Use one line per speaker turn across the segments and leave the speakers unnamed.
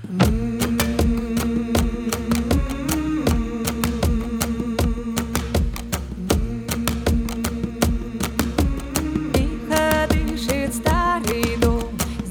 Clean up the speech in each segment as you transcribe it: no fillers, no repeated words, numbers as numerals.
Тихо дышит старый дом,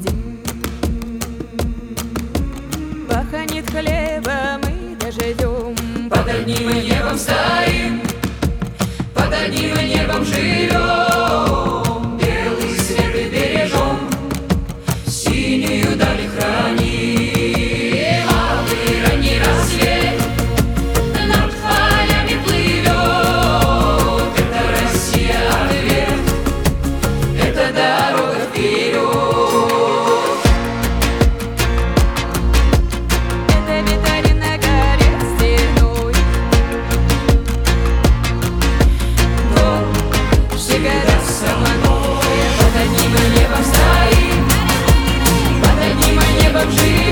пахнет хлебом и дождем.
Под одним небом стоим, под одним небом живем, белый свет и бережем, синюю даль храним. Алый ранний рассвет над полями плывет. Это Россия, ответ, это дорога вперед.
Это витари на горе стеной,
Дом всегда со мной. Под одним небом стоим, под одним небом живем.